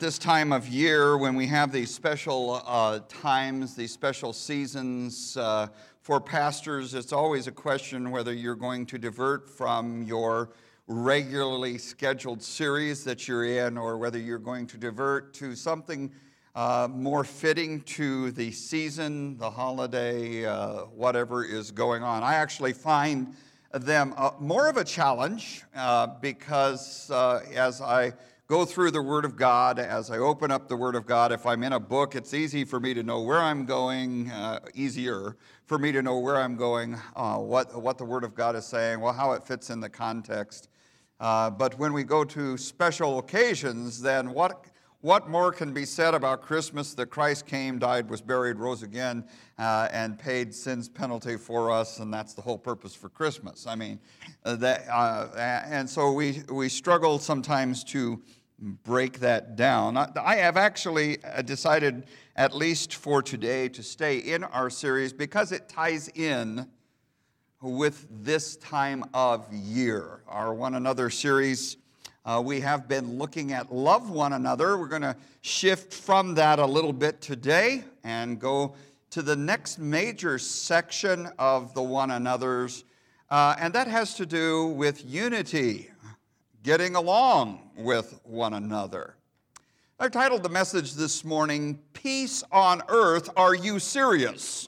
This time of year when we have these special times, these special seasons, for pastors, it's always a question whether you're going to divert from your regularly scheduled series that you're in or whether you're going to divert to something more fitting to the season, the holiday, whatever is going on. I actually find them more of a challenge because as I go through the Word of God, as I open up the Word of God, if I'm in a book, it's easy for me to know where I'm going, easier for me to know where I'm going, what the Word of God is saying, well, how it fits in the context. But when we go to special occasions, then what more can be said about Christmas? That Christ came, died, was buried, rose again, and paid sin's penalty for us, and that's the whole purpose for Christmas. I mean, and so we struggle sometimes to break that down. I have actually decided, at least for today, to stay in our series because it ties in with this time of year. Our One Another series, we have been looking at love one another. We're going to shift from that a little bit today and go to the next major section of the One Another's, and that has to do with unity, getting along with one another. I titled the message this morning, Peace on Earth, Are You Serious?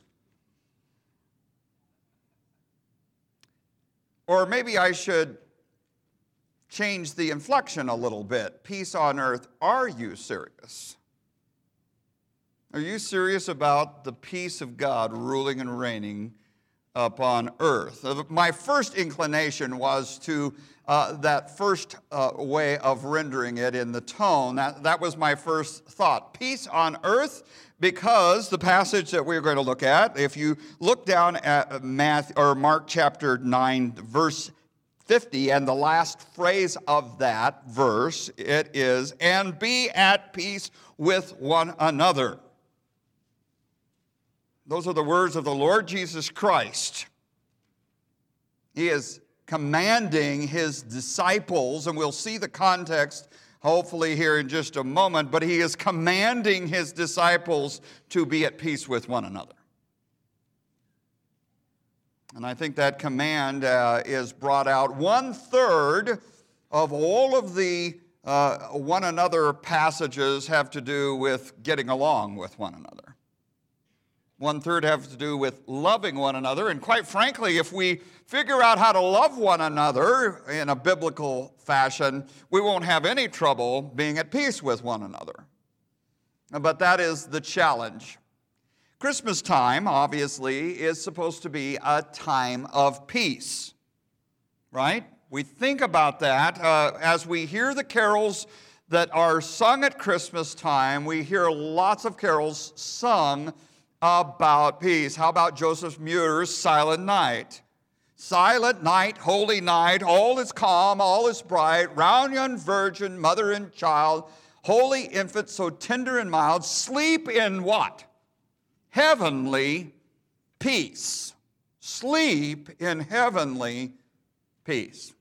Or maybe I should change the inflection a little bit. Peace on earth, are you serious? Are you serious about the peace of God ruling and reigning upon earth? My first inclination was to that first way of rendering it in the tone. That was my first thought. Peace on earth, because the passage that we're going to look at, if you look down at Mark chapter 9, verse 50, and the last phrase of that verse, it is, and be at peace with one another. Those are the words of the Lord Jesus Christ. He is commanding his disciples, and we'll see the context hopefully here in just a moment, but he is commanding his disciples to be at peace with one another. And I think that command is brought out. 1/3 of all of the one another passages have to do with getting along with one another. 1/3 have to do with loving one another. And quite frankly, if we figure out how to love one another in a biblical fashion, we won't have any trouble being at peace with one another. But that is the challenge. Christmas time, obviously, is supposed to be a time of peace, right? We think about that as we hear the carols that are sung at Christmas time. We hear lots of carols sung about peace. How about Joseph Muir's Silent Night? Silent night, holy night, all is calm, all is bright, round young virgin, mother and child, holy infant, so tender and mild, sleep in what? Heavenly peace. Sleep in heavenly peace.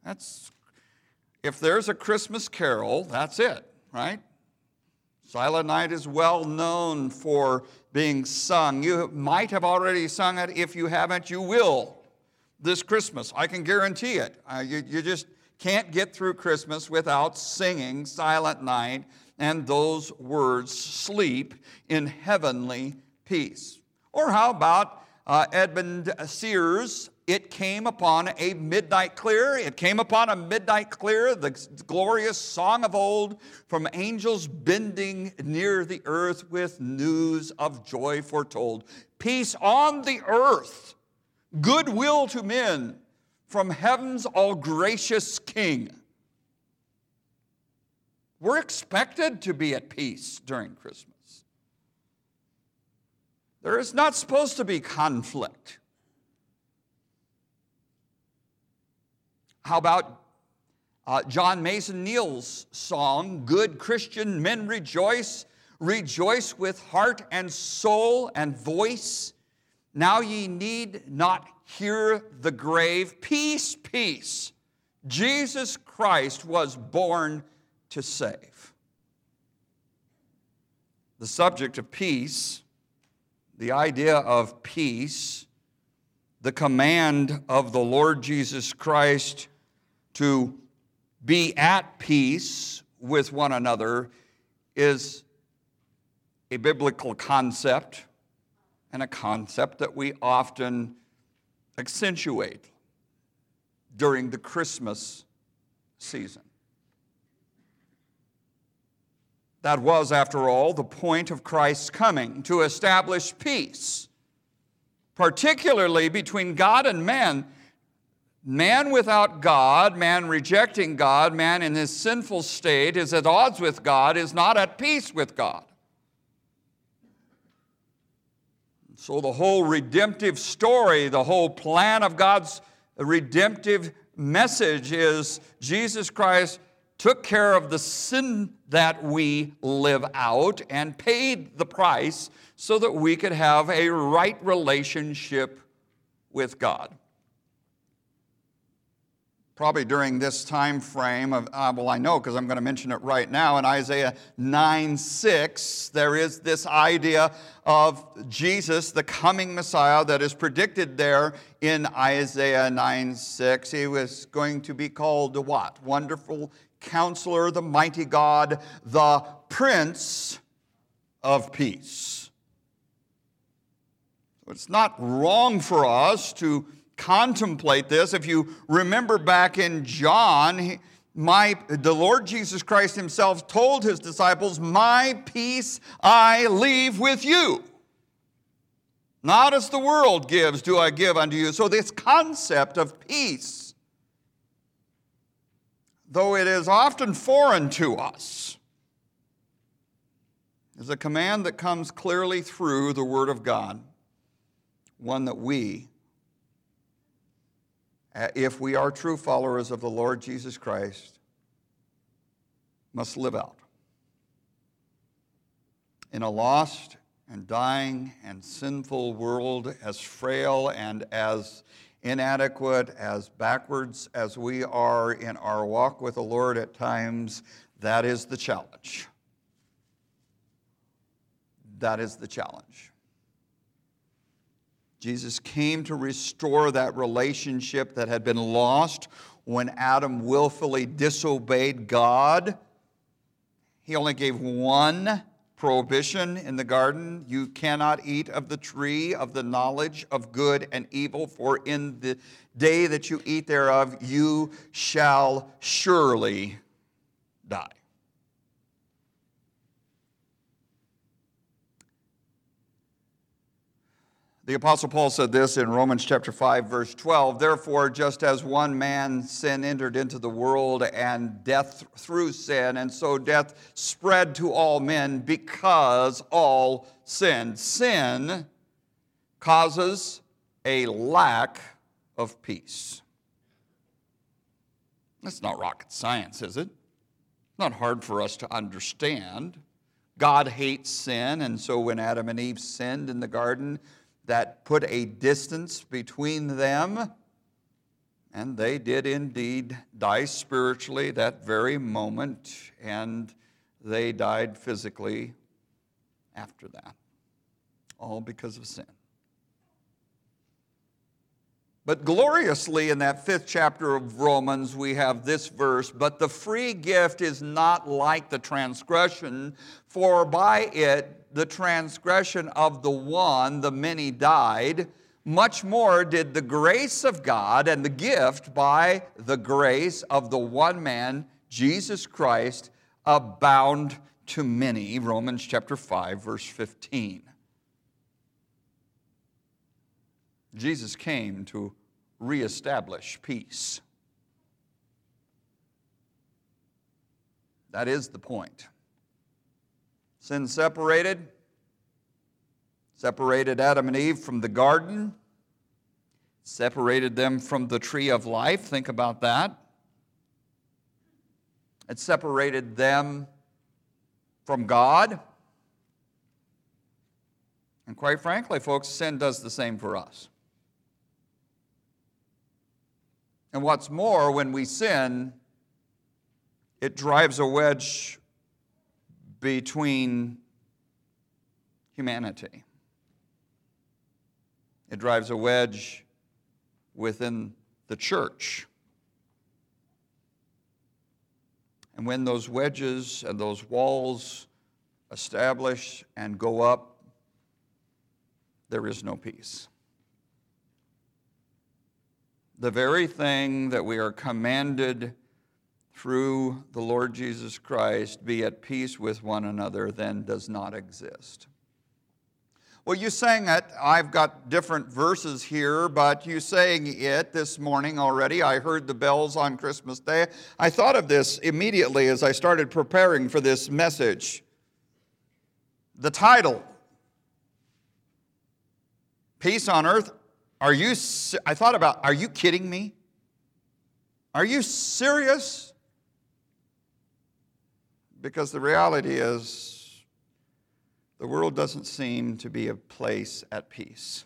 If there's a Christmas carol, that's it, right? Silent Night is well known for being sung. You might have already sung it. If you haven't, you will this Christmas. I can guarantee it. You just can't get through Christmas without singing Silent Night and those words, sleep in heavenly peace. Or how about Edmund Sears, It Came Upon a Midnight Clear. It came upon a midnight clear, the glorious song of old, from angels bending near the earth with news of joy foretold. Peace on the earth, goodwill to men, from heaven's all-gracious King. We're expected to be at peace during Christmas. There is not supposed to be conflict. How about John Mason Neal's song, Good Christian Men Rejoice, rejoice with heart and soul and voice. Now ye need not hear the grave. Peace, peace. Jesus Christ was born to save. the subject of peace, the idea of peace, the command of the Lord Jesus Christ to be at peace with one another is a biblical concept, and a concept that we often accentuate during the Christmas season. That was, after all, the point of Christ's coming, to establish peace, particularly between God and man. Man without God, man rejecting God, man in his sinful state is at odds with God, is not at peace with God. So the whole redemptive story, the whole plan of God's redemptive message is Jesus Christ took care of the sin that we live out and paid the price so that we could have a right relationship with God. Probably during this time frame of, I know because I'm going to mention it right now, in Isaiah 9:6, there is this idea of Jesus, the coming Messiah, that is predicted there in Isaiah 9:6. He was going to be called what? Wonderful Counselor, the Mighty God, the Prince of Peace. So it's not wrong for us to contemplate this. If you remember back in John, the Lord Jesus Christ himself told his disciples, "My peace I leave with you. Not as the world gives do I give unto you." So this concept of peace, though it is often foreign to us, is a command that comes clearly through the Word of God, one that we, if we are true followers of the Lord Jesus Christ, must live out. In a lost and dying and sinful world, as frail and as inadequate, as backwards as we are in our walk with the Lord at times, that is the challenge. That is the challenge. Jesus came to restore that relationship that had been lost when Adam willfully disobeyed God. He only gave one prohibition in the garden: you cannot eat of the tree of the knowledge of good and evil, for in the day that you eat thereof you shall surely die. The Apostle Paul said this in Romans chapter 5, verse 12, "Therefore, just as one man's sin entered into the world, and death through sin, and so death spread to all men because all sinned." Sin causes a lack of peace. That's not rocket science, is it? It's not hard for us to understand. God hates sin, and so when Adam and Eve sinned in the garden, that put a distance between them, and they did indeed die spiritually that very moment, and they died physically after that, all because of sin. But gloriously in that 5th chapter of Romans, we have this verse, "But the free gift is not like the transgression, for by it the transgression of the one, the many died. Much more did the grace of God and the gift by the grace of the one man, Jesus Christ, abound to many." Romans chapter 5, verse 15. Jesus came to reestablish peace. That is the point. Sin separated Adam and Eve from the garden, separated them from the tree of life. Think about that. It separated them from God. And quite frankly, folks, sin does the same for us. And what's more, when we sin, it drives a wedge between humanity. It drives a wedge within the church. And when those wedges and those walls establish and go up, there is no peace. The very thing that we are commanded through the Lord Jesus Christ, be at peace with one another, then does not exist. Well, you sang it. I've got different verses here, but you sang it this morning already. I heard the bells on Christmas Day. I thought of this immediately as I started preparing for this message. The title, Peace on Earth. I thought about, are you kidding me? Are you serious? Because the reality is, the world doesn't seem to be a place at peace.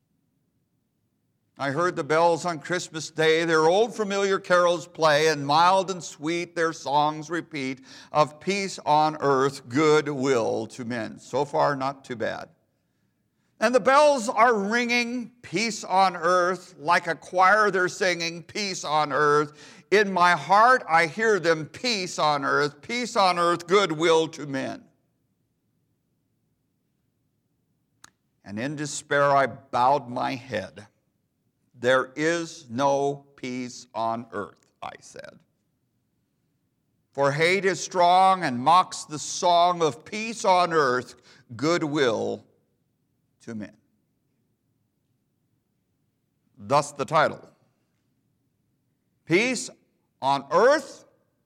I heard the bells on Christmas Day, their old familiar carols play, and mild and sweet their songs repeat, of peace on earth, goodwill to men. So far, not too bad. And the bells are ringing, peace on earth, like a choir they're singing, peace on earth. In my heart, I hear them, peace on earth, goodwill to men. And in despair, I bowed my head. There is no peace on earth, I said. For hate is strong and mocks the song of peace on earth, goodwill to men. Thus the title. Peace on earth?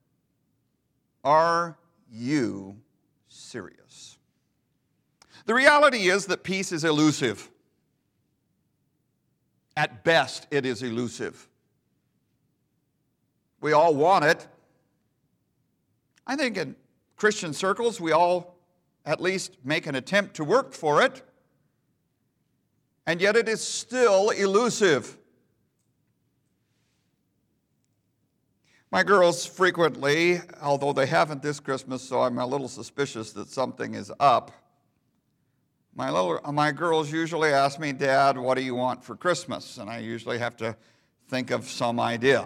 Are you serious? The reality is that peace is elusive. At best, it is elusive. We all want it. I think in Christian circles, we all at least make an attempt to work for it. And yet it is still elusive. My girls frequently, although they haven't this Christmas, so I'm a little suspicious that something is up. My girls usually ask me, Dad, what do you want for Christmas? And I usually have to think of some idea.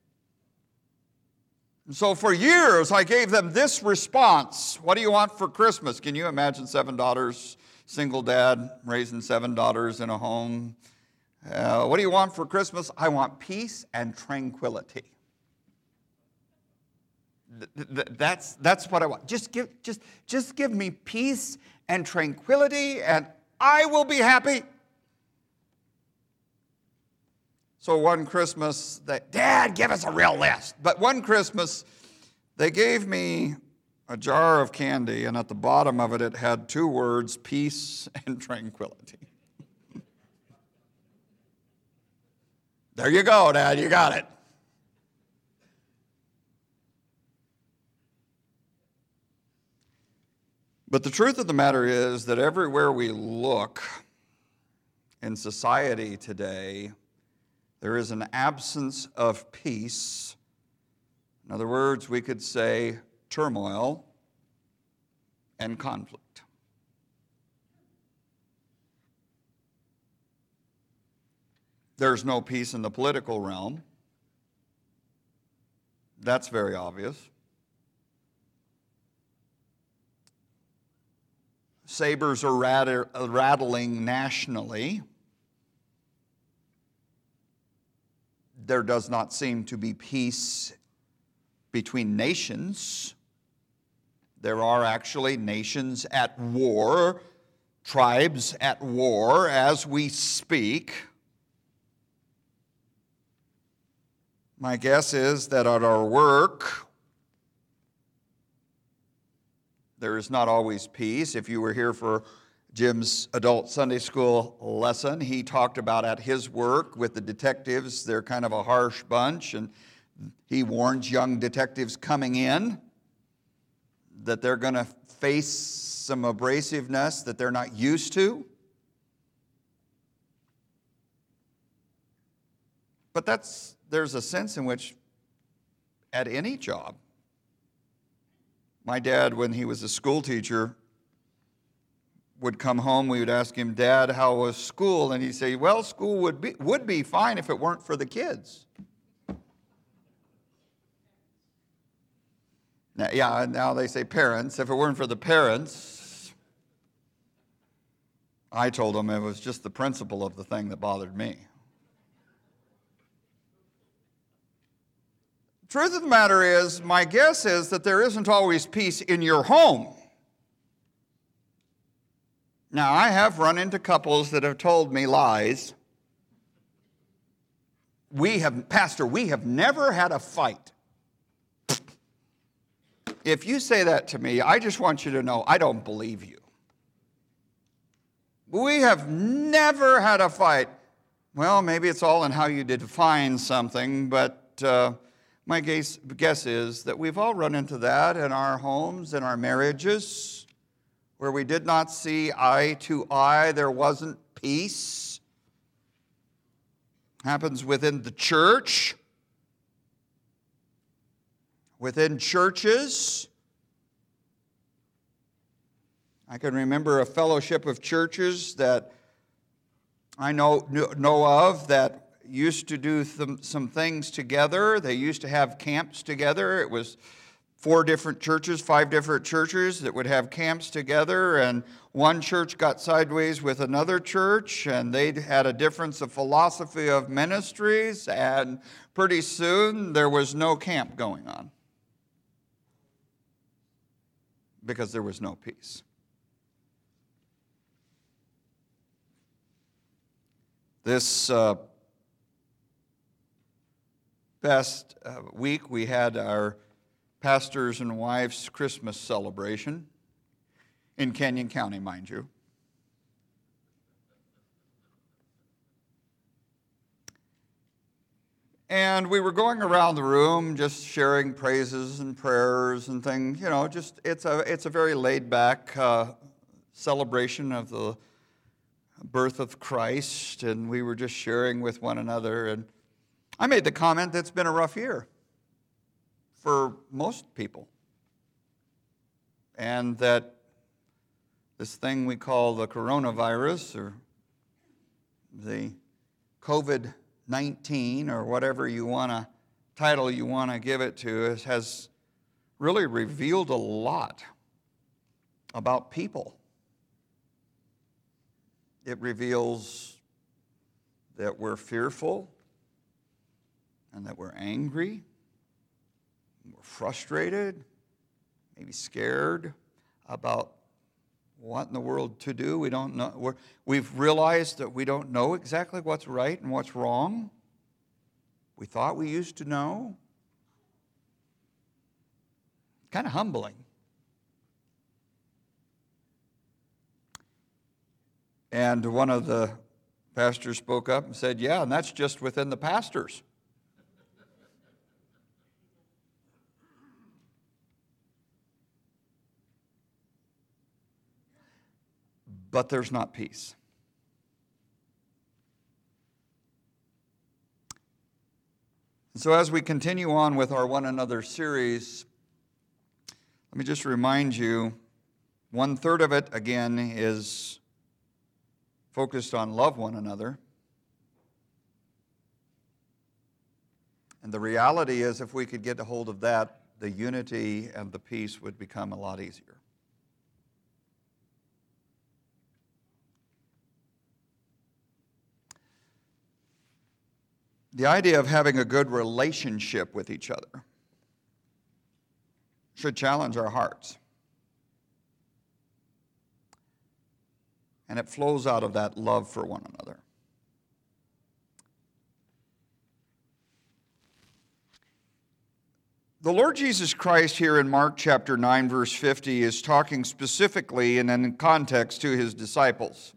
And so for years, I gave them this response. What do you want for Christmas? Can you imagine 7 daughters, single dad, raising 7 daughters in a home? What do you want for Christmas? I want peace and tranquility. That's what I want. Just give me peace and tranquility, and I will be happy. So one Christmas, Dad, give us a real list. But one Christmas, they gave me a jar of candy, and at the bottom of it, it had 2 words, peace and tranquility. There you go, Dad, you got it. But the truth of the matter is that everywhere we look in society today, there is an absence of peace. In other words, we could say turmoil and conflict. There's no peace in the political realm. That's very obvious. Sabers are rattling nationally. There does not seem to be peace between nations. There are actually nations at war, tribes at war as we speak. My guess is that at our work, there is not always peace. If you were here for Jim's adult Sunday school lesson, he talked about at his work with the detectives, they're kind of a harsh bunch, and he warns young detectives coming in that they're going to face some abrasiveness that they're not used to. But there's a sense in which at any job, my dad, when he was a school teacher, would come home, we would ask him, Dad, how was school? And he'd say, well, school would be fine if it weren't for the kids. Now they say parents. If it weren't for the parents, I told him it was just the principle of the thing that bothered me. Truth of the matter is, my guess is that there isn't always peace in your home. Now, I have run into couples that have told me lies. Pastor, we have never had a fight. If you say that to me, I just want you to know I don't believe you. We have never had a fight. Well, maybe it's all in how you define something, but my guess is that we've all run into that in our homes, in our marriages, where we did not see eye to eye. There wasn't peace. Happens within the church, within churches. I can remember a fellowship of churches that I know of that used to do some things together. They used to have camps together. It was 5 different churches that would have camps together, and one church got sideways with another church, and they had a difference of philosophy of ministries, and pretty soon there was no camp going on because there was no peace. This past week, we had our pastors and wives' Christmas celebration in Canyon County, mind you. And we were going around the room just sharing praises and prayers and things. You know, it's a very laid-back celebration of the birth of Christ, and we were just sharing with one another. And I made the comment that it's been a rough year for most people, and that this thing we call the coronavirus or the COVID-19 or whatever title you want to give it to has really revealed a lot about people. It reveals that we're fearful and that we're angry, we're frustrated, maybe scared about what in the world to do. We don't know. We've realized that we don't know exactly what's right and what's wrong. We thought we used to know. Kind of humbling. And one of the pastors spoke up and said, yeah, and that's just within the pastors. But there's not peace. So as we continue on with our One Another series, let me just remind you, 1/3 of it, again, is focused on love one another. And the reality is, if we could get a hold of that, the unity and the peace would become a lot easier. The idea of having a good relationship with each other should challenge our hearts. And it flows out of that love for one another. The Lord Jesus Christ here in Mark chapter 9, verse 50 is talking specifically and in context to his disciples.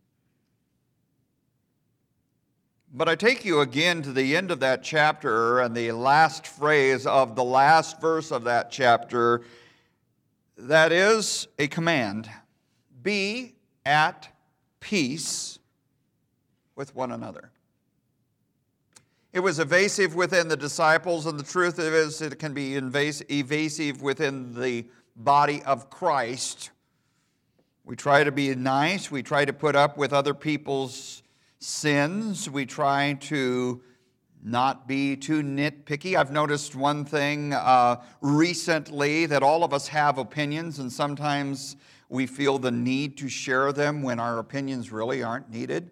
But I take you again to the end of that chapter and the last phrase of the last verse of that chapter. That is a command. Be at peace with one another. It was evasive within the disciples, and the truth is it can be evasive within the body of Christ. We try to be nice. We try to put up with other people's sins. We try to not be too nitpicky. I've noticed one thing recently, that all of us have opinions, and sometimes we feel the need to share them when our opinions really aren't needed.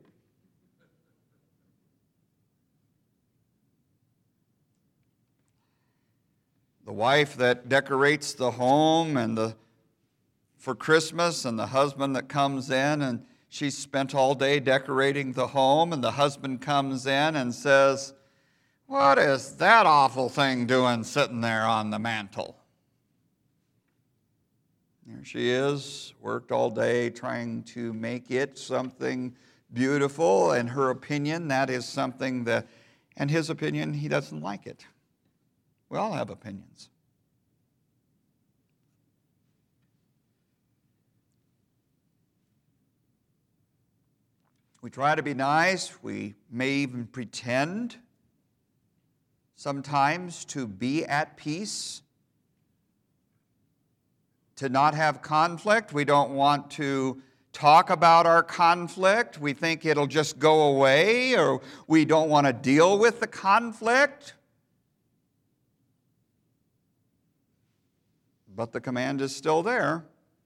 The wife that decorates the home for Christmas, and the husband that comes in and she's spent all day decorating the home, and the husband comes in and says, "What is that awful thing doing sitting there on the mantle?" There she is, worked all day trying to make it something beautiful. In her opinion, that is something that, and his opinion, he doesn't like it. We all have opinions. We try to be nice. We may even pretend sometimes to be at peace, to not have conflict. We don't want to talk about our conflict. We think it'll just go away, or we don't want to deal with the conflict. But the command is still there.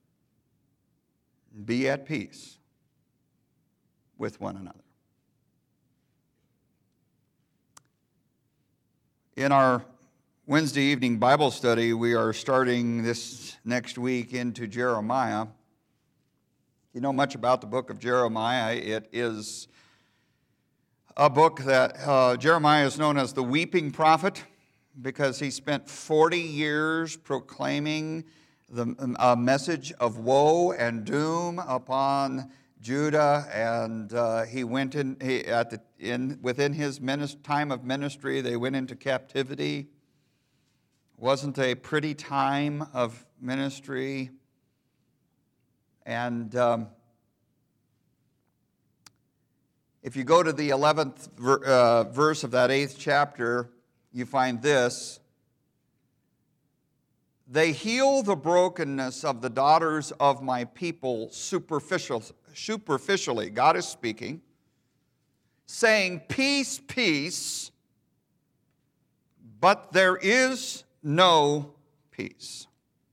Be at peace with one another. In our Wednesday evening Bible study, we are starting this next week into Jeremiah. If you know much about the book of Jeremiah, it is a book that Jeremiah is known as the weeping prophet, because he spent 40 years proclaiming a message of woe and doom upon Judah, and he went within his time of ministry, they went into captivity. It wasn't a pretty time of ministry, and if you go to the 11th verse of that 8th chapter, you find this: "They heal the brokenness of the daughters of my people superficially." God is speaking, saying, "Peace, peace," but there is no peace.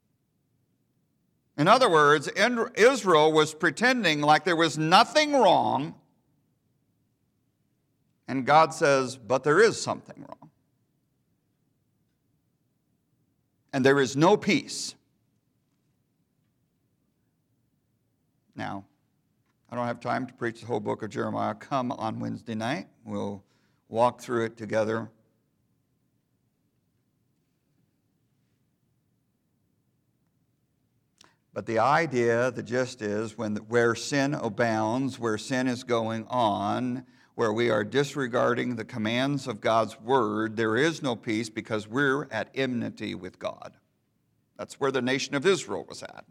In other words, Israel was pretending like there was nothing wrong, and God says, but there is something wrong. And there is no peace. Now, I don't have time to preach the whole book of Jeremiah. Come on Wednesday night. We'll walk through it together. But the idea, the gist is, where sin abounds, where sin is going on, where we are disregarding the commands of God's word, there is no peace, because we're at enmity with God. That's where the nation of Israel was at.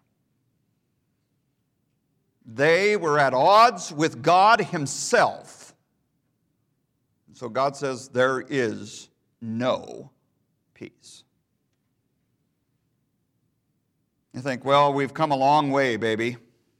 They were at odds with God himself. So God says there is no peace. You think, well, we've come a long way, baby.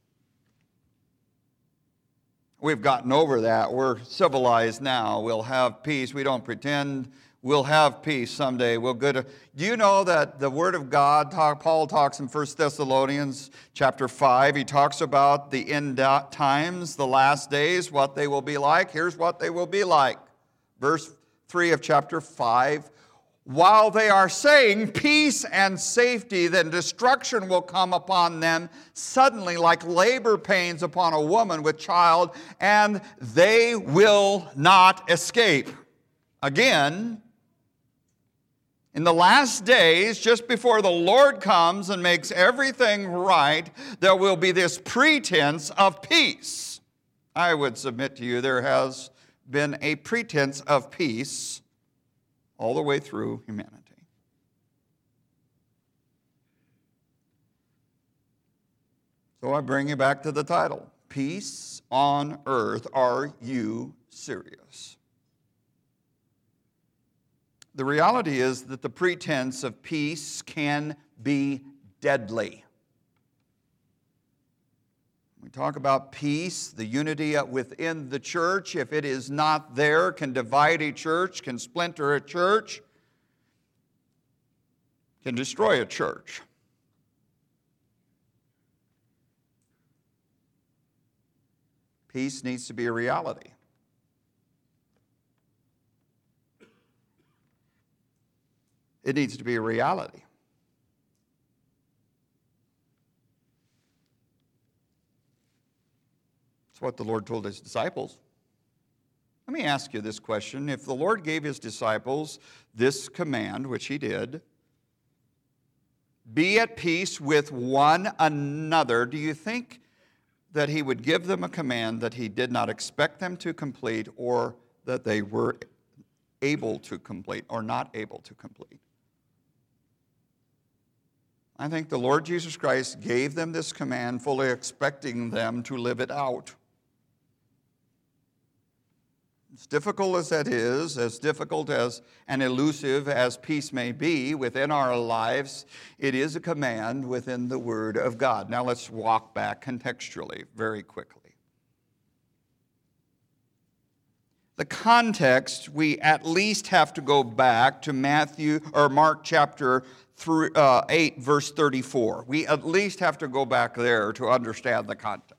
We've gotten over that. We're civilized now. We'll have peace. We don't pretend we'll have peace someday. Do you know that the Word of God, Paul talks in 1 Thessalonians chapter 5, he talks about the end times, the last days, what they will be like. Here's what they will be like. Verse 3 of chapter 5. While they are saying peace and safety, then destruction will come upon them suddenly, like labor pains upon a woman with child, and they will not escape. Again, in the last days, just before the Lord comes and makes everything right, there will be this pretense of peace. I would submit to you there has been a pretense of peace all the way through humanity. So I bring you back to the title, Peace on Earth. Are you serious? The reality is that the pretense of peace can be deadly. talk about peace, the unity within the church. If it is not there, can divide a church, can splinter a church, can destroy a church. Peace needs to be a reality. It needs to be a reality. It's what the Lord told his disciples. Let me ask you this question. If the Lord gave his disciples this command, which he did, be at peace with one another, do you think that he would give them a command that he did not expect them to complete, or that they were able to complete or not able to complete? I think the Lord Jesus Christ gave them this command fully expecting them to live it out. As difficult as that is, as difficult as and elusive as peace may be within our lives, it is a command within the Word of God. Now let's walk back contextually very quickly. The context, we at least have to go back to Mark chapter 8, verse 34. We at least have to go back there to understand the context.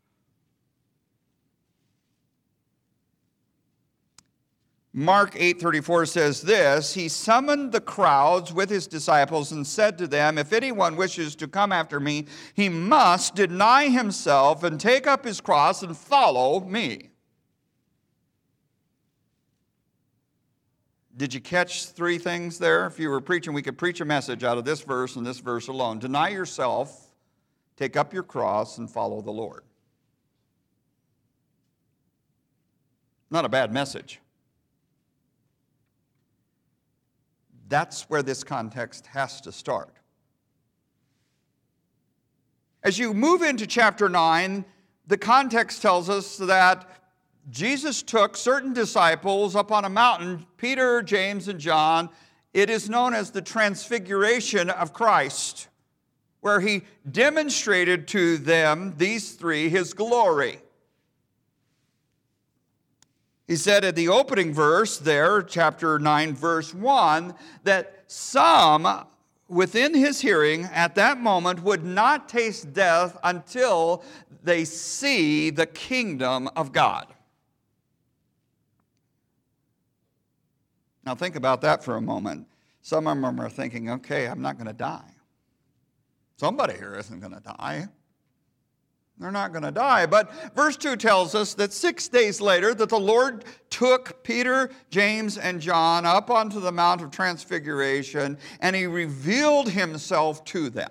Mark 8:34 says this, he summoned the crowds with his disciples and said to them, if anyone wishes to come after me, he must deny himself and take up his cross and follow me. Did you catch three things there? If you were preaching, we could preach a message out of this verse and this verse alone. Deny yourself, take up your cross, and follow the Lord. Not a bad message. That's where this context has to start. As you move into chapter 9, the context tells us that Jesus took certain disciples up on a mountain, Peter, James, and John. It is known as the Transfiguration of Christ, where he demonstrated to them, these three, his glory. He said in the opening verse there, chapter 9, verse 1, that some within his hearing at that moment would not taste death until they see the kingdom of God. Now think about that for a moment. Some of them are thinking, okay, I'm not going to die. Somebody here isn't going to die. They're not going to die. But verse 2 tells us that 6 days later that the Lord took Peter, James, and John up onto the Mount of Transfiguration, and he revealed himself to them.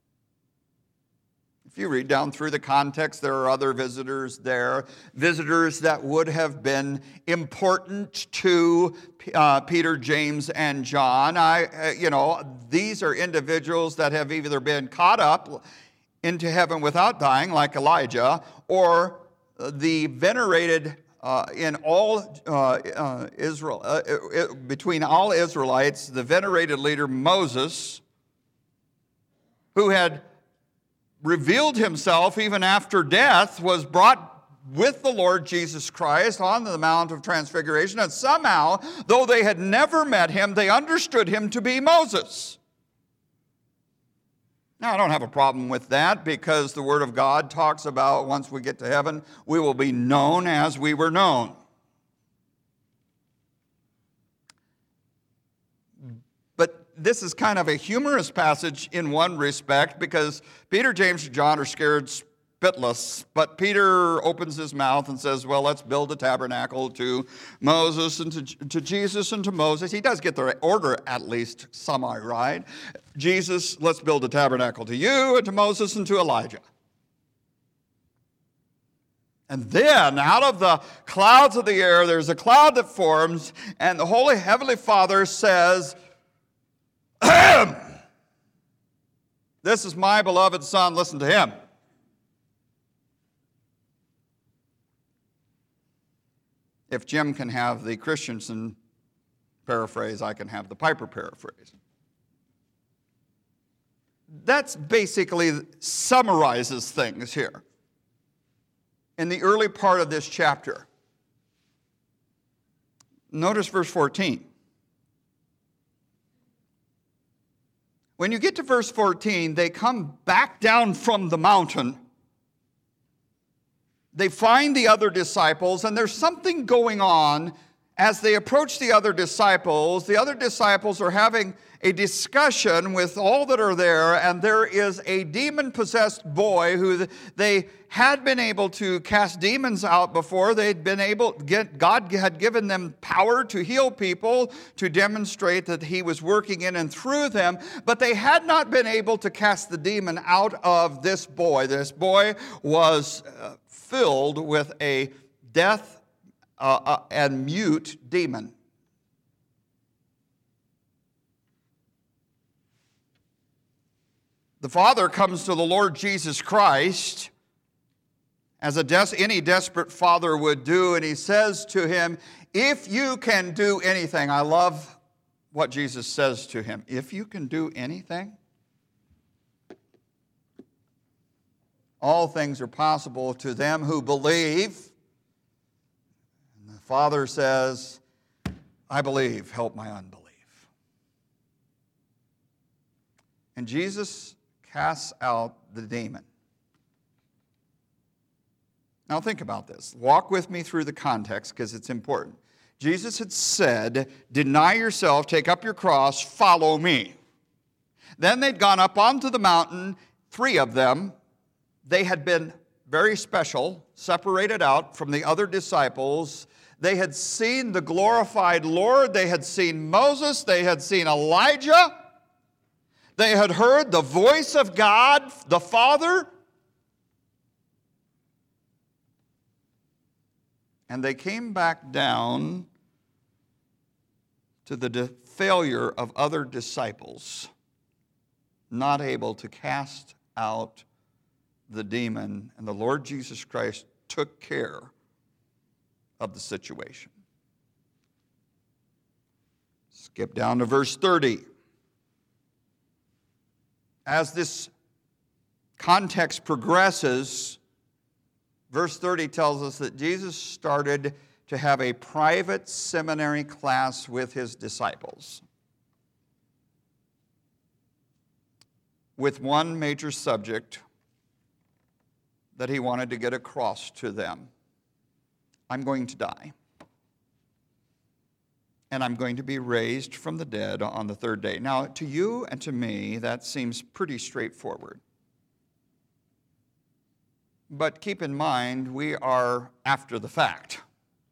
If you read down through the context, there are other visitors there, visitors that would have been important to Peter, James, and John. These are individuals that have either been caught up into heaven without dying, like Elijah, or the venerated in all Israel, between all Israelites, the venerated leader Moses, who had revealed himself even after death, was brought with the Lord Jesus Christ on the Mount of Transfiguration, and somehow, though they had never met him, they understood him to be Moses. Now, I don't have a problem with that, because the Word of God talks about once we get to heaven, we will be known as we were known. But this is kind of a humorous passage in one respect, because Peter, James, and John are scared spitless, but Peter opens his mouth and says, well, let's build a tabernacle to Moses and to Jesus and to Moses. He does get the order at least semi-right. Jesus, let's build a tabernacle to you and to Moses and to Elijah. And then out of the clouds of the air, there's a cloud that forms, and the Holy Heavenly Father says, ahem! This is my beloved Son, listen to him. If Jim can have the Christensen paraphrase, I can have the Piper paraphrase. That's basically summarizes things here. in the early part of this chapter. Notice verse 14. When you get to verse 14, they come back down from the mountain. They find the other disciples, and there's something going on as they approach the other disciples. The other disciples are having a discussion with all that are there, and there is a demon-possessed boy who they had been able to cast demons out before. God had given them power to heal people, to demonstrate that he was working in and through them, but they had not been able to cast the demon out of this boy. This boy was filled with a deaf and mute demon. The father comes to the Lord Jesus Christ, as any desperate father would do, and he says to him, if you can do anything. I love what Jesus says to him. If you can do anything, all things are possible to them who believe. And the father says, I believe, help my unbelief. And Jesus casts out the demon. Now think about this. Walk with me through the context because it's important. Jesus had said, deny yourself, take up your cross, follow me. Then they'd gone up onto the mountain, 3 of them. They had been very special, separated out from the other disciples. They had seen the glorified Lord. They had seen Moses. They had seen Elijah. They had heard the voice of God, the Father. And they came back down to the failure of other disciples, not able to cast out the demon. And the Lord Jesus Christ took care of the situation. Skip down to verse 30. As this context progresses, verse 30 tells us that Jesus started to have a private seminary class with his disciples, with one major subject that he wanted to get across to them. I'm going to die, and I'm going to be raised from the dead on the 3rd day. Now, to you and to me, that seems pretty straightforward. But keep in mind, we are after the fact.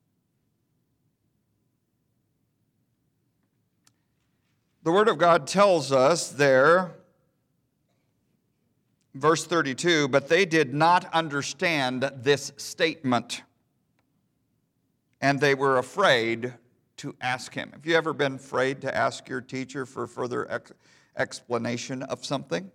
The Word of God tells us there, verse 32, but they did not understand this statement, and they were afraid to ask him. Have you ever been afraid to ask your teacher for further explanation of something?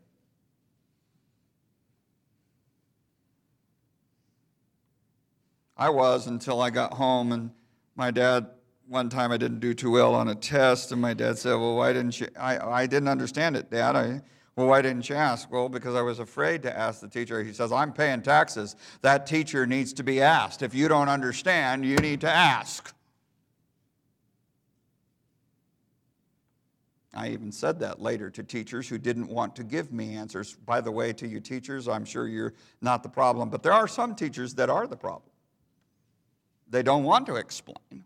I was, until I got home, and my dad, one time I didn't do too well on a test, and my dad said, well, why didn't you, I didn't understand it, Dad. Well, why didn't you ask? Well, because I was afraid to ask the teacher. He says, I'm paying taxes. That teacher needs to be asked. If you don't understand, you need to ask. I even said that later to teachers who didn't want to give me answers. By the way, to you teachers, I'm sure you're not the problem, but there are some teachers that are the problem. They don't want to explain.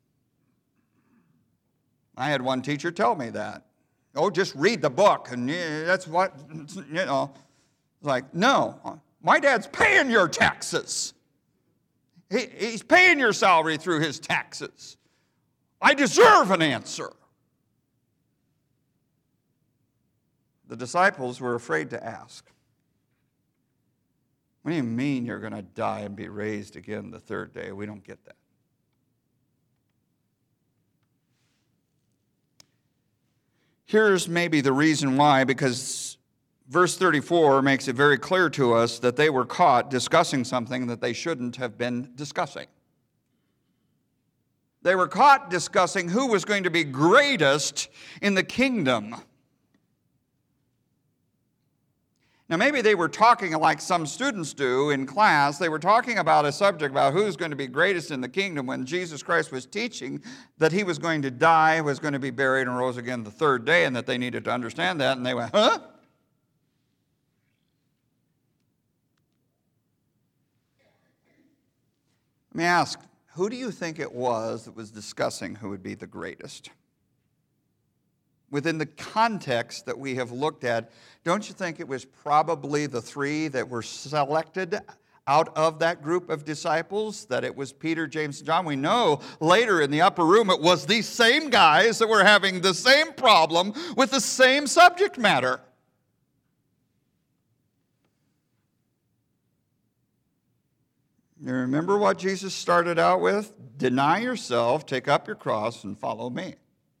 I had one teacher tell me that. Oh, just read the book, and that's what, Like, no, my dad's paying your taxes. He's paying your salary through his taxes. I deserve an answer. The disciples were afraid to ask. What do you mean you're going to die and be raised again the 3rd day? We don't get that. Here's maybe the reason why, because verse 34 makes it very clear to us that they were caught discussing something that they shouldn't have been discussing. They were caught discussing who was going to be greatest in the kingdom. Now, maybe they were talking like some students do in class. They were talking about a subject about who's going to be greatest in the kingdom when Jesus Christ was teaching that he was going to die, was going to be buried, and rose again the third day, and that they needed to understand that. And they went, huh? Let me ask, who do you think it was that was discussing who would be the greatest? Within the context that we have looked at, don't you think it was probably the three that were selected out of that group of disciples, that it was Peter, James, and John? We know later in the upper room it was these same guys that were having the same problem with the same subject matter. You remember what Jesus started out with? Deny yourself, take up your cross, and follow me.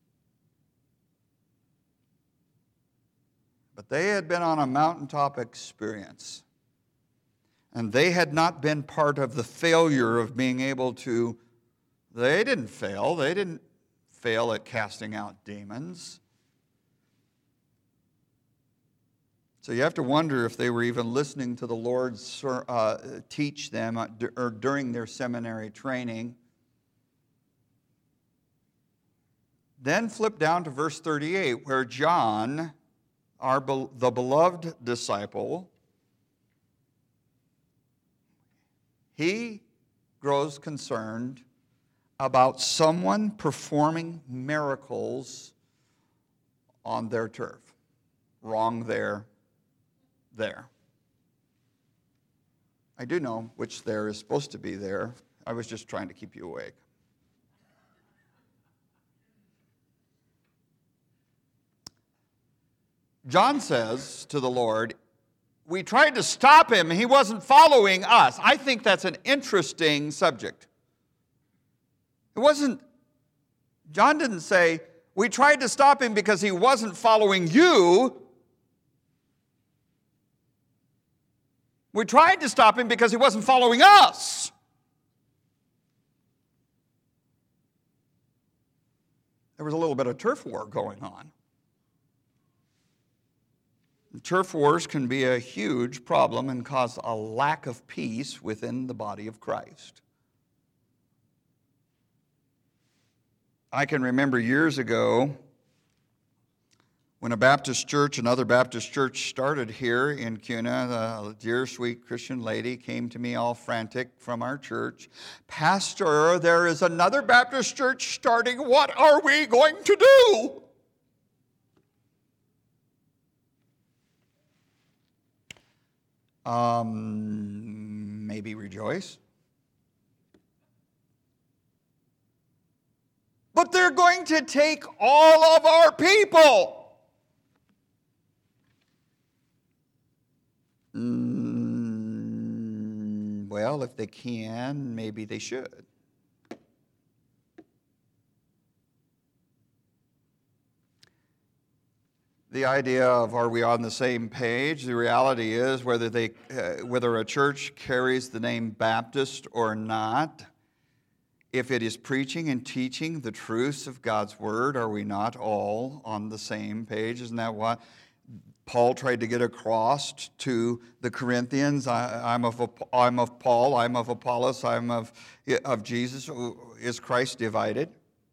But they had been on a mountaintop experience. And they had not been part of the failure of being able to, they didn't fail. They didn't fail at casting out demons. So you have to wonder if they were even listening to the Lord teach them or during their seminary training. Then flip down to verse 38, where John, the beloved disciple, he grows concerned about someone performing miracles on their turf. Wrong there. I do know which there is supposed to be there. I was just trying to keep you awake. John says to the Lord, we tried to stop him, he wasn't following us. I think that's an interesting subject. John didn't say, we tried to stop him because he wasn't following you. We tried to stop him because he wasn't following us. There was a little bit of turf war going on. Turf wars can be a huge problem and cause a lack of peace within the body of Christ. I can remember years ago when a Baptist church, another Baptist church started here in Kuna. A dear, sweet Christian lady came to me all frantic from our church. Pastor, there is another Baptist church starting. What are we going to do? Maybe rejoice. But they're going to take all of our people. Well, if they can, maybe they should. The idea of are we on the same page? The reality is whether a church carries the name Baptist or not, if it is preaching and teaching the truths of God's word, are we not all on the same page? Isn't that what Paul tried to get across to the Corinthians? I'm of Paul, I'm of Apollos, I'm of Jesus. Is Christ divided?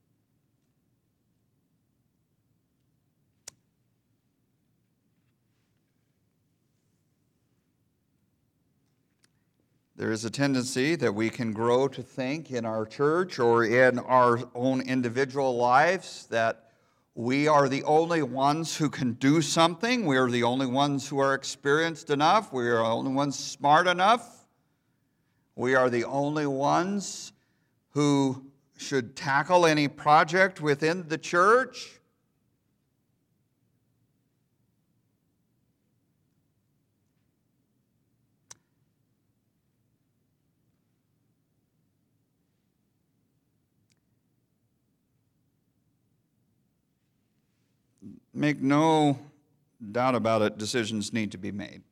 There is a tendency that we can grow to think in our church or in our own individual lives that we are the only ones who can do something. We are the only ones who are experienced enough. We are the only ones smart enough. We are the only ones who should tackle any project within the church. Make no doubt about it, decisions need to be made.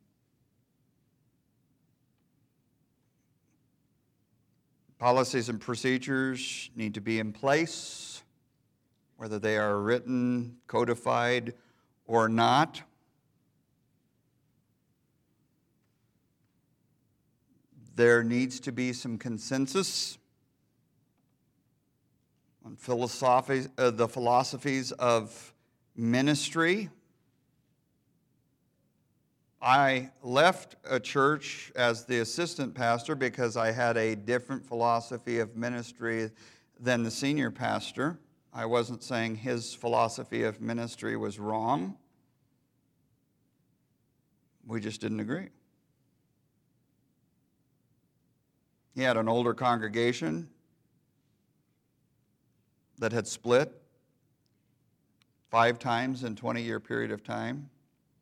Policies and procedures need to be in place, whether they are written, codified, or not. there needs to be some consensus on the philosophies of ministry. I left a church as the assistant pastor because I had a different philosophy of ministry than the senior pastor. I wasn't saying his philosophy of ministry was wrong. We just didn't agree. He had an older congregation that had split 5 times in a 20-year period of time.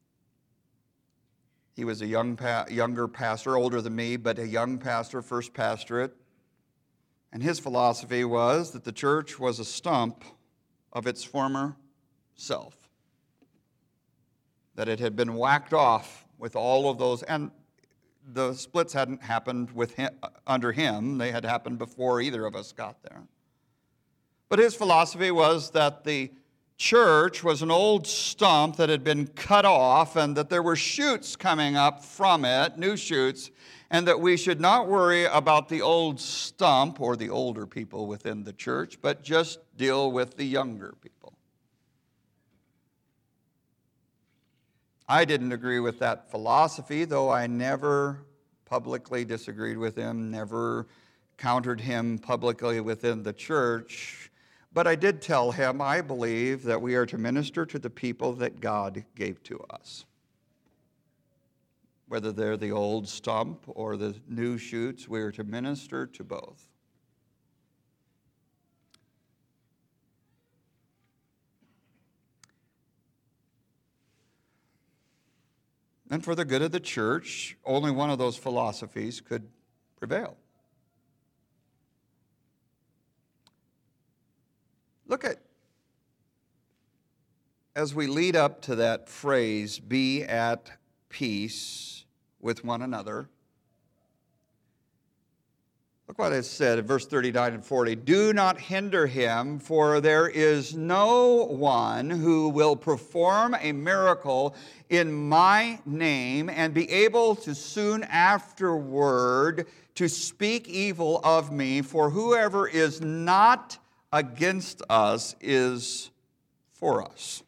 He was a younger pastor, older than me, but a young pastor, first pastorate. And his philosophy was that the church was a stump of its former self. That it had been whacked off with all of those, and the splits hadn't happened with him, under him. They had happened before either of us got there. But his philosophy was that the church was an old stump that had been cut off and that there were shoots coming up from it, new shoots, and that we should not worry about the old stump or the older people within the church, but just deal with the younger people. I didn't agree with that philosophy, though I never publicly disagreed with him, never countered him publicly within the church. But I did tell him, I believe that we are to minister to the people that God gave to us. Whether they're the old stump or the new shoots, we are to minister to both. And for the good of the church, only one of those philosophies could prevail. Look at, as we lead up to that phrase, be at peace with one another. Look what it said in verse 39 and 40. Do not hinder him, for there is no one who will perform a miracle in my name and be able to soon afterward to speak evil of me, for whoever is not against us is for us.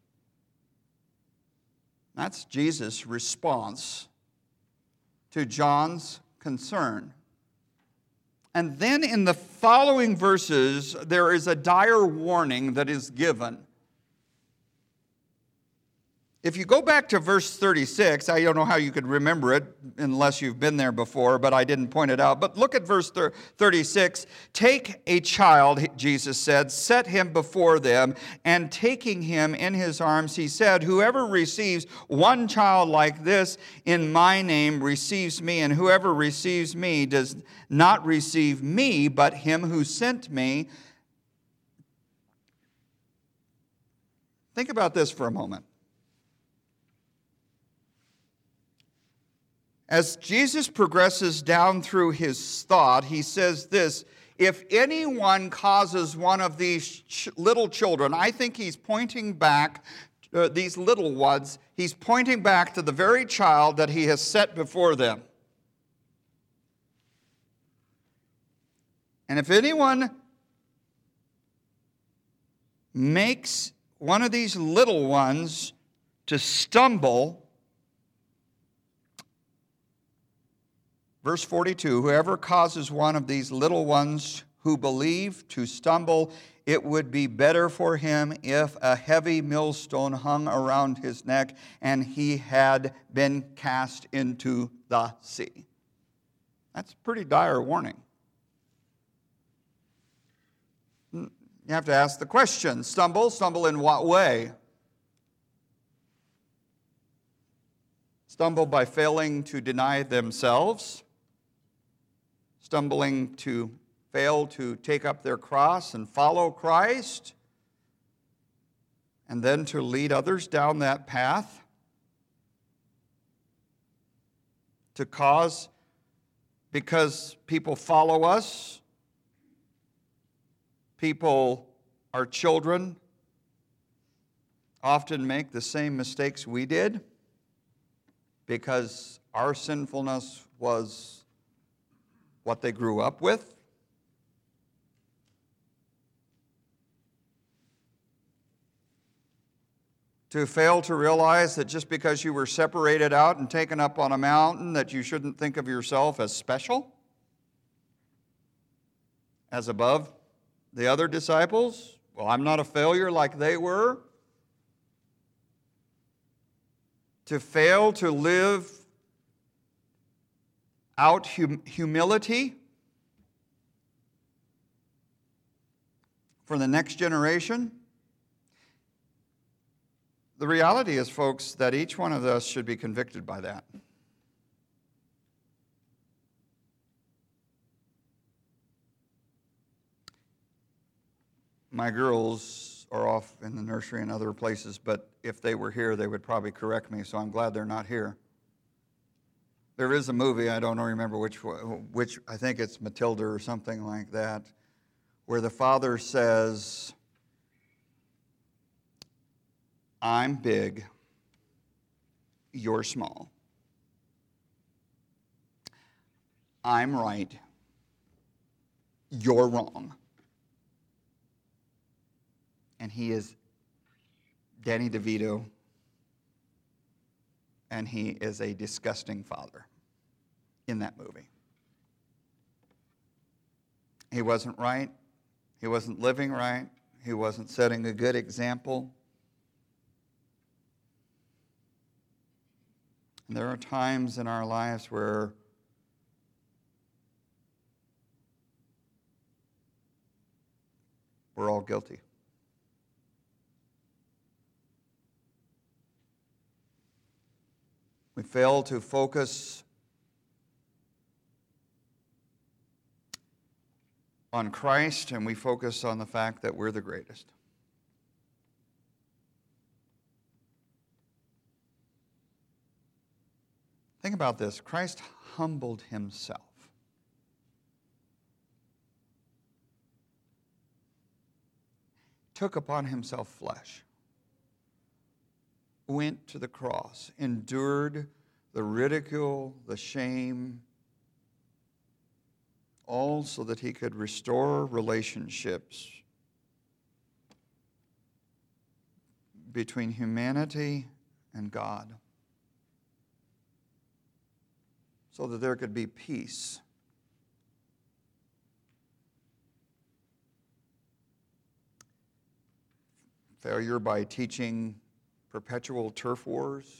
That's Jesus' response to John's concern. And then in the following verses, there is a dire warning that is given. If you go back to verse 36, I don't know how you could remember it unless you've been there before, but I didn't point it out. But look at verse 36. Take a child, Jesus said, set him before them, and taking him in his arms, he said, whoever receives one child like this in my name receives me, and whoever receives me does not receive me, but him who sent me. Think about this for a moment. As Jesus progresses down through his thought, he says this, if anyone causes one of these little children, I think he's pointing back, these little ones, he's pointing back to the very child that he has set before them. And if anyone makes one of these little ones to stumble, verse 42, whoever causes one of these little ones who believe to stumble, it would be better for him if a heavy millstone hung around his neck and he had been cast into the sea. That's a pretty dire warning. You have to ask the question, stumble in what way? Stumble by failing to deny themselves, stumbling to fail to take up their cross and follow Christ, and then to lead others down that path, to cause, because people follow us, people, our children, often make the same mistakes we did because our sinfulness was what they grew up with? To fail to realize that just because you were separated out and taken up on a mountain, that you shouldn't think of yourself as special, as above the other disciples? Well, I'm not a failure like they were. To fail to live out humility for the next generation. The reality is, folks, that each one of us should be convicted by that. My girls are off in the nursery and other places, but if they were here, they would probably correct me, so I'm glad they're not here. There is a movie, I don't remember which I think it's Matilda or something like that, where the father says, I'm big, you're small. I'm right, you're wrong. And he is Danny DeVito, and he is a disgusting father in that movie. He wasn't right. He wasn't living right. He wasn't setting a good example. And there are times in our lives where we're all guilty. We fail to focus on Christ, and we focus on the fact that we're the greatest. Think about this. Christ humbled himself. Took upon himself flesh. Went to the cross. Endured the ridicule, the shame, all so that he could restore relationships between humanity and God, so that there could be peace. Failure by teaching perpetual turf wars.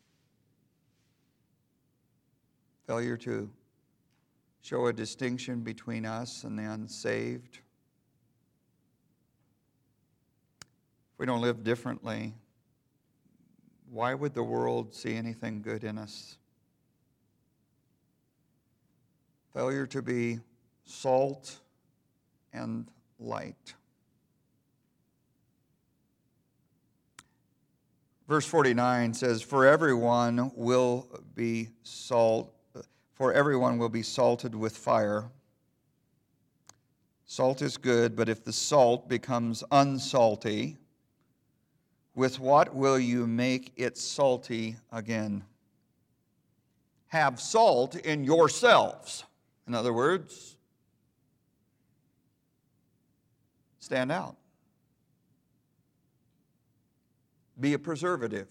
Failure to show a distinction between us and the unsaved. If we don't live differently, why would the world see anything good in us? Failure to be salt and light. Verse 49 says, For everyone will be salted with fire. Salt is good, but if the salt becomes unsalty, with what will you make it salty again? Have salt in yourselves. In other words, stand out. Be a preservative.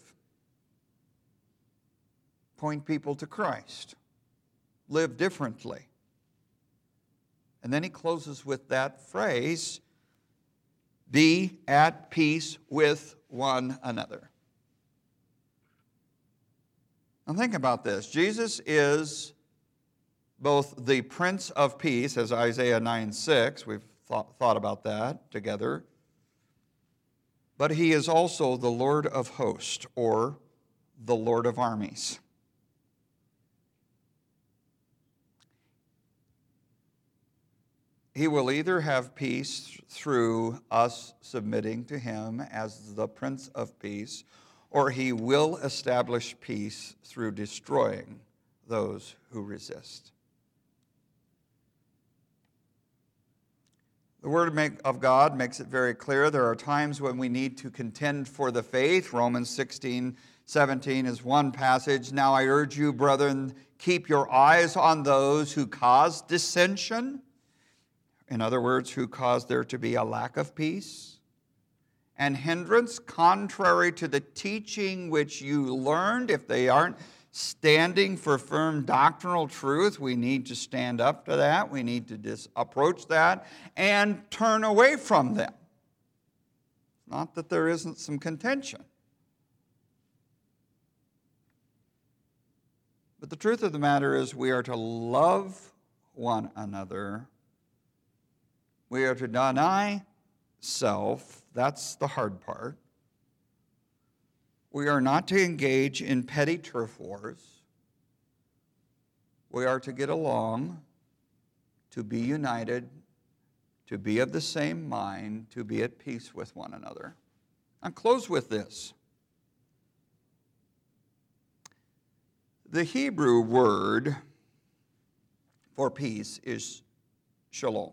Point people to Christ. Live differently. And then he closes with that phrase, be at peace with one another. Now think about this. Jesus is both the Prince of Peace, as Isaiah 9:6, we've thought about that together, but he is also the Lord of hosts, or the Lord of armies. He will either have peace through us submitting to him as the Prince of Peace, or he will establish peace through destroying those who resist. The Word of God makes it very clear there are times when we need to contend for the faith. Romans 16 17 is one passage. Now I urge you, brethren, keep your eyes on those who cause dissension. In other words, who cause there to be a lack of peace and hindrance contrary to the teaching which you learned. If they aren't standing for firm doctrinal truth, we need to stand up to that. We need to approach that and turn away from them. Not that there isn't some contention. But the truth of the matter is we are to love one another. We are to deny self. That's the hard part. We are not to engage in petty turf wars. We are to get along, to be united, to be of the same mind, to be at peace with one another. I'll close with this. The Hebrew word for peace is shalom.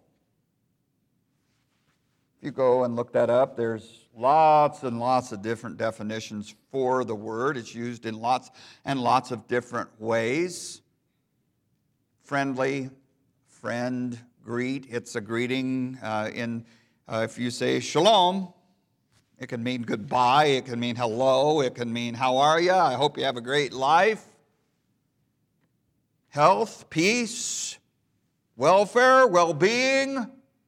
If you go and look that up, there's lots and lots of different definitions for the word. It's used in lots and lots of different ways. Friendly, friend, greet. It's a greeting if you say shalom, it can mean goodbye, it can mean hello, it can mean how are you? I hope you have a great life. Health, peace, welfare, well-being.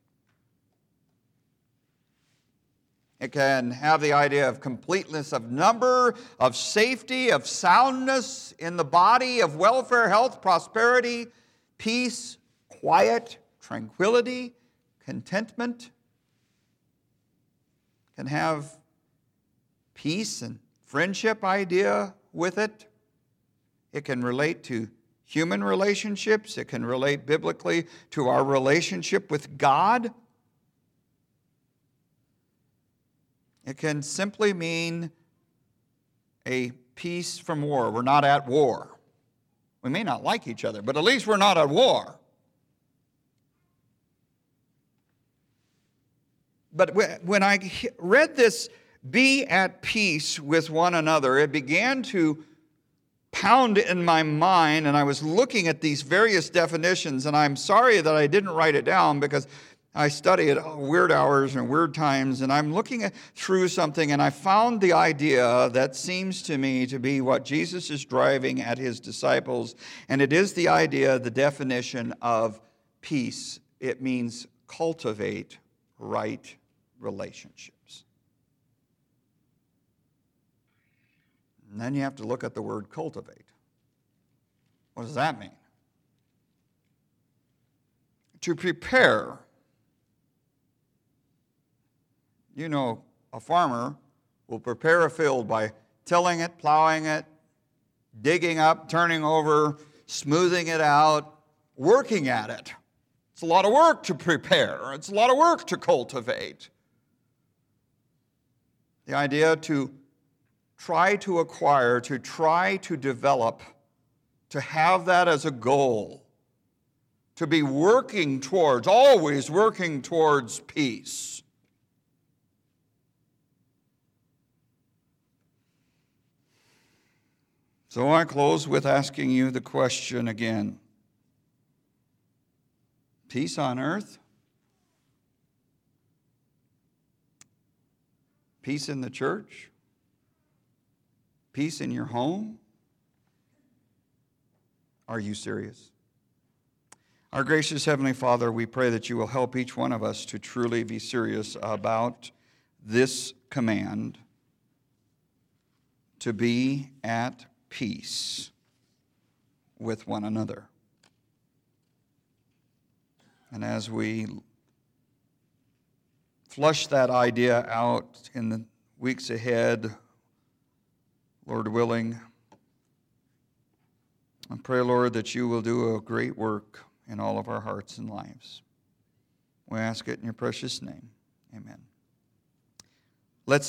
It can have the idea of completeness of number, of safety, of soundness in the body, of welfare, health, prosperity, peace, quiet, tranquility, contentment. It can have peace and friendship idea with it. It can relate to human relationships. It can relate biblically to our relationship with God. It can simply mean a peace from war. We're not at war. We may not like each other, but at least we're not at war. But when I read this, be at peace with one another, it began to pound in my mind, and I was looking at these various definitions, and I'm sorry that I didn't write it down because I study at weird hours and weird times, and I'm looking through something, and I found the idea that seems to me to be what Jesus is driving at his disciples, and it is the idea, the definition of peace. It means cultivate right relationships. And then you have to look at the word cultivate. What does that mean? To prepare. You know, a farmer will prepare a field by tilling it, plowing it, digging up, turning over, smoothing it out, working at it. It's a lot of work to prepare. It's a lot of work to cultivate. The idea to try to acquire, to try to develop, to have that as a goal, to be working towards, always working towards peace. So I close with asking you the question again. Peace on earth? Peace in the church? Peace in your home? Are you serious? Our gracious Heavenly Father, we pray that you will help each one of us to truly be serious about this command to be at peace with one another. And as we flush that idea out in the weeks ahead, Lord willing, I pray, Lord, that you will do a great work in all of our hearts and lives. We ask it in your precious name. Amen.